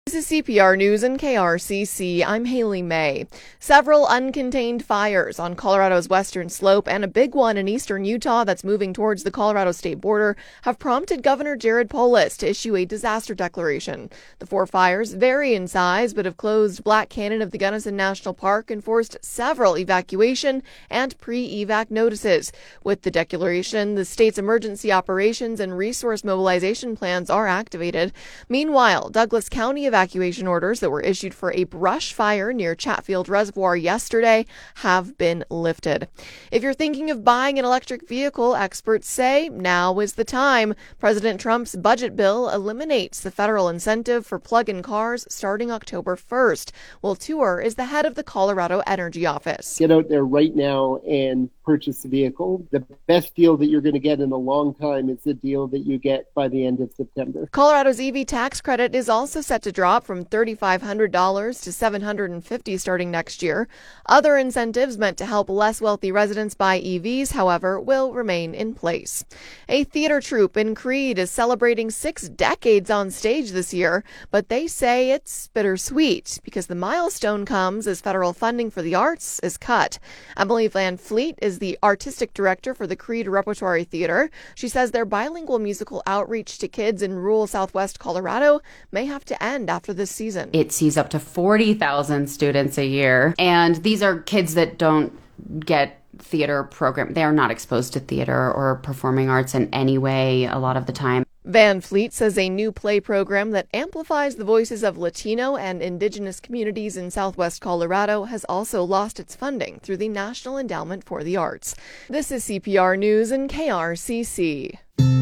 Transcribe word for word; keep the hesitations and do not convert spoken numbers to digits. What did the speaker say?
This is C P R News and K R C C. I'm Haley May. Several uncontained fires on Colorado's western slope and a big one in eastern Utah that's moving towards the Colorado state border have prompted Governor Jared Polis to issue a disaster declaration. The four fires vary in size but have closed Black Canyon of the Gunnison National Park and forced several evacuation and pre-evac notices. With the declaration, the state's emergency operations and resource mobilization plans are activated. Meanwhile, Douglas County evacuation orders that were issued for a brush fire near Chatfield Reservoir yesterday have been lifted. If you're thinking of buying an electric vehicle, experts say now is the time. President Trump's budget bill eliminates the federal incentive for plug-in cars starting October first. Will Tour is the head of the Colorado Energy Office. Get out there right now and purchase a vehicle. The best deal that you're going to get in a long time is the deal that you get by the end of September. Colorado's E V tax credit is also set to drop from three thousand five hundred dollars to seven hundred fifty dollars starting next year. Other incentives meant to help less wealthy residents buy E Vs, however, will remain in place. A theater troupe in Creed is celebrating six decades on stage this year, but they say it's bittersweet because the milestone comes as federal funding for the arts is cut. Emily Van Fleet is the artistic director for the Creed Repertory Theater. She says their bilingual musical outreach to kids in rural southwest Colorado may have to end after this season. It sees up to forty thousand students a year, and these are kids that don't get theater program. They are not exposed to theater or performing arts in any way a lot of the time. Van Fleet says a new play program that amplifies the voices of Latino and Indigenous communities in southwest Colorado has also lost its funding through the National Endowment for the Arts. This is C P R News and K R C C.